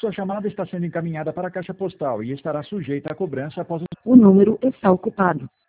Sua chamada está sendo encaminhada para a caixa postal e estará sujeita a cobrança após O número está ocupado.